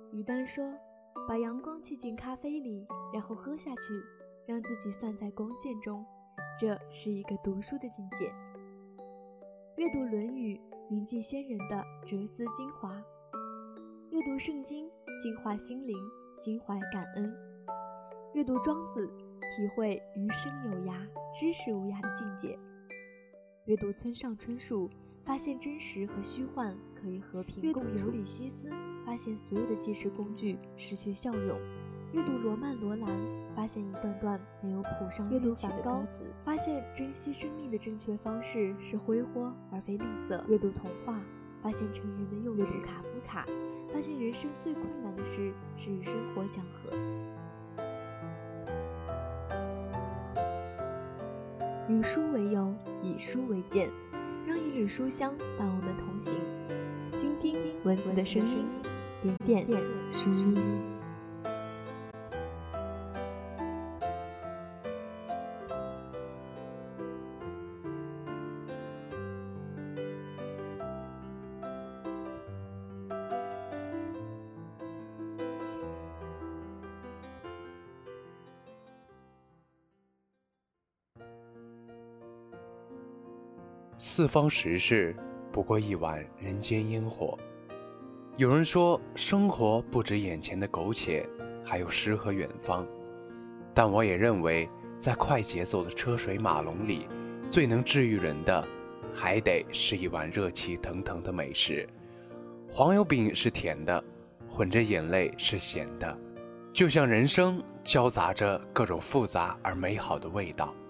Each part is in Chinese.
于丹说，把阳光沏进咖啡里，然后喝下去，让自己散在光线中，这是一个读书的境界。阅读《论语》，铭记先人的哲思精华；阅读圣经，净化心灵，心怀感恩；阅读庄子，体会余生有涯，知识无涯的境界；阅读村上春树，发现真实和虚幻可以和平共处；阅读尤里西斯，发现所有的记事工具失去效用；阅读罗曼·罗兰，发现一段段没有谱上乐曲的歌词；发现珍惜生命的正确方式是挥霍而非吝啬；阅读童话，发现成人的幼稚；阅读卡夫卡，发现人生最困难的事是与生活讲和。与书为友，以书为鉴，让一缕书香伴我们同行。倾听文字的声音，点点书音。 四方时事不过一碗人间烟火。有人说，生活不止眼前的苟且，还有诗和远方。但我也认为，在快节奏的车水马龙里，最能治愈人的，还得是一碗热气腾腾的美食。黄油饼是甜的，混着眼泪是咸的，就像人生交杂着各种复杂而美好的味道。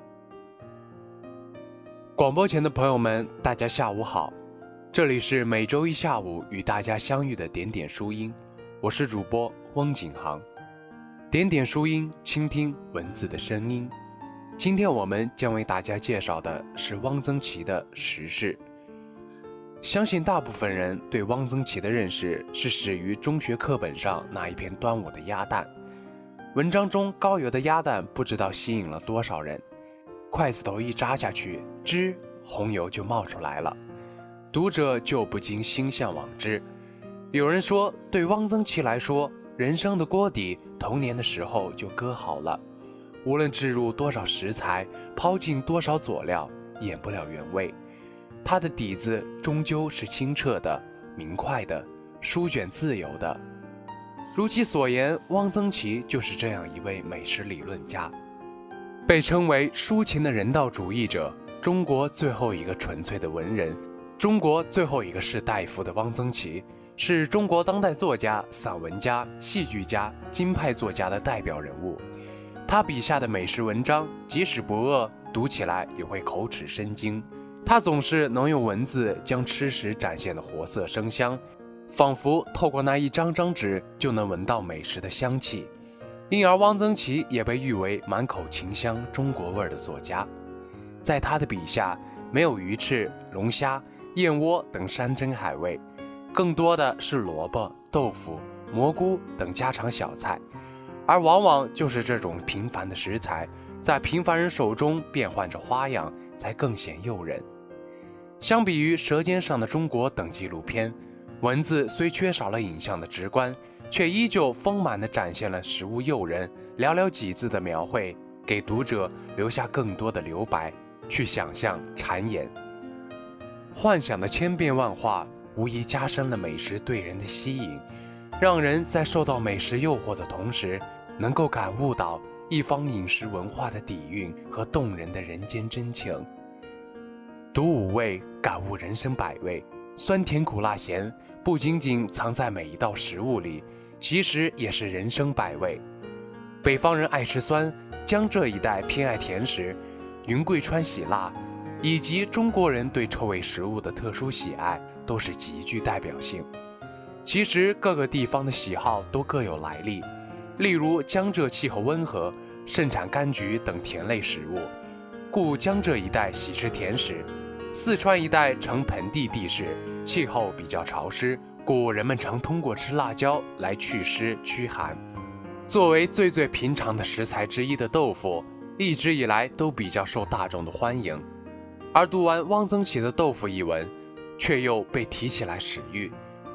广播前的朋友们，大家下午好，这里是每周一下午与大家相遇的点点书音，我是主播翁景航。点点书音，倾听文字的声音。今天我们将为大家介绍的是汪曾祺的时事。相信大部分人对汪曾祺的认识是始于中学课本上那一篇端午的鸭蛋。文章中高油的鸭蛋不知道吸引了多少人，筷子头一扎下去，吱，红油就冒出来了，读者就不禁心向往之。有人说，对汪曾祺来说，人生的锅底童年的时候就搁好了，无论置入多少食材，抛进多少佐料，掩不了原味。他的底子终究是清澈的、明快的、书卷自由的。如其所言，汪曾祺就是这样一位美食理论家，被称为抒情的人道主义者，中国最后一个纯粹的文人，中国最后一个士大夫的汪曾祺，是中国当代作家、散文家、戏剧家、京派作家的代表人物。他笔下的美食文章，即使不饿，读起来也会口齿生津。他总是能用文字将吃食展现得活色生香，仿佛透过那一张张纸就能闻到美食的香气。因而汪曾祺也被誉为满口清香中国味的作家。在他的笔下，没有鱼翅、龙虾、燕窝等山珍海味，更多的是萝卜、豆腐、蘑菇等家常小菜，而往往就是这种平凡的食材，在平凡人手中变换着花样，才更显诱人。相比于《舌尖上的中国》等纪录片，文字虽缺少了影像的直观，却依旧丰满地展现了食物诱人，寥寥几字的描绘，给读者留下更多的留白，去想象、阐演。幻想的千变万化，无疑加深了美食对人的吸引，让人在受到美食诱惑的同时，能够感悟到一方饮食文化的底蕴和动人的人间真情。读五味，感悟人生百味，酸甜苦辣咸不仅仅藏在每一道食物里，其实也是人生百味。北方人爱吃酸，江浙一带偏爱甜食，云贵川喜辣，以及中国人对臭味食物的特殊喜爱，都是极具代表性。其实各个地方的喜好都各有来历，例如江浙气候温和，盛产柑橘等甜类食物，故江浙一带喜吃甜食。四川一带呈盆地地势，气候比较潮湿，故人们常通过吃辣椒来祛湿驱寒。作为最平常的食材之一的豆腐，一直以来都比较受大众的欢迎。而读完汪曾祺的《豆腐》一文，却又被提起来食欲。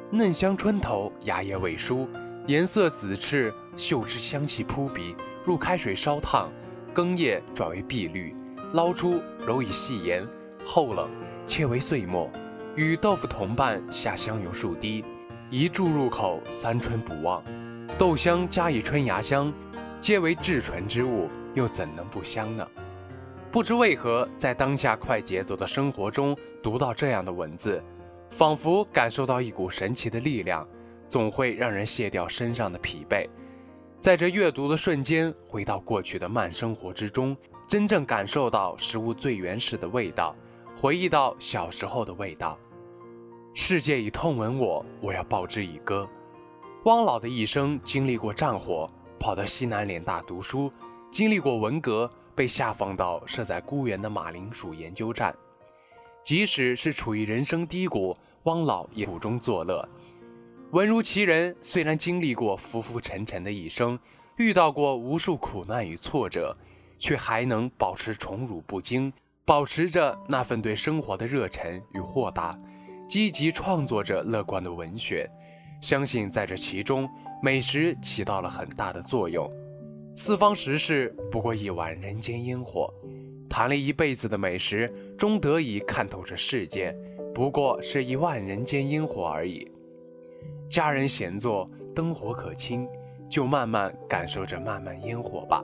嫩香春头，芽叶未熟，颜色紫赤，嗅之香气扑鼻。入开水烧烫，羹叶转为碧绿，捞出揉以细盐，后冷，切为碎末，与豆腐同拌，下香油数滴，一注入口，三春不忘。豆香加以春芽香，皆为至纯之物，又怎能不香呢？不知为何，在当下快节奏的生活中，读到这样的文字，仿佛感受到一股神奇的力量，总会让人卸掉身上的疲惫。在这阅读的瞬间，回到过去的慢生活之中，真正感受到食物最原始的味道，回忆到小时候的味道。世界已痛吻我，我要报之以歌。汪老的一生经历过战火，跑到西南联大读书，经历过文革，被下放到设在孤园的马铃薯研究站。即使是处于人生低谷，汪老也苦中作乐。文如其人，虽然经历过浮浮沉沉的一生，遇到过无数苦难与挫折，却还能保持宠辱不惊，保持着那份对生活的热忱与豁达，积极创作着乐观的文学。相信在这其中，美食起到了很大的作用。四方食事不过一碗人间烟火，谈了一辈子的美食，终得以看透这世界，不过是一碗人间烟火而已。家人闲坐，灯火可亲，就慢慢感受着漫漫烟火吧。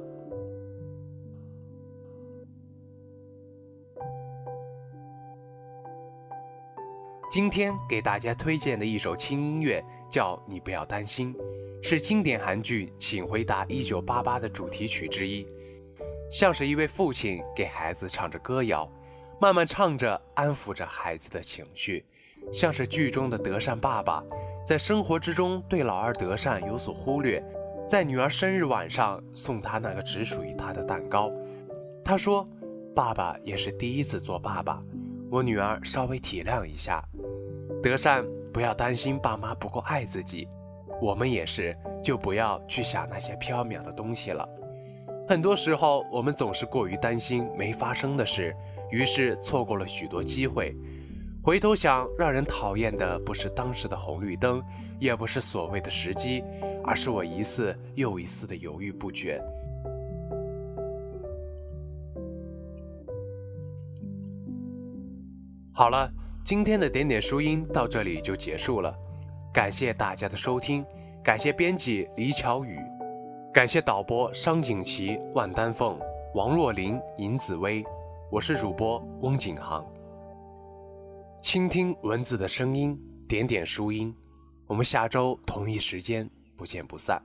今天给大家推荐的一首轻音乐叫《你不要担心》，是经典韩剧《请回答1988》的主题曲之一，像是一位父亲给孩子唱着歌谣，慢慢唱着安抚着孩子的情绪，像是剧中的德善爸爸在生活之中对老二德善有所忽略，在女儿生日晚上送她那个只属于她的蛋糕。他说，爸爸也是第一次做爸爸，我女儿稍微体谅一下。德善，不要担心爸妈不够爱自己，我们也是，就不要去想那些缥缈的东西了。很多时候我们总是过于担心没发生的事，于是错过了许多机会。回头想，让人讨厌的不是当时的红绿灯，也不是所谓的时机，而是我一次又一次的犹豫不决。好了，今天的点点书音到这里就结束了，感谢大家的收听，感谢编辑李巧宇，感谢导播商景琦、万丹凤、王若琳、尹紫薇，我是主播翁景航。倾听文字的声音，点点书音，我们下周同一时间不见不散。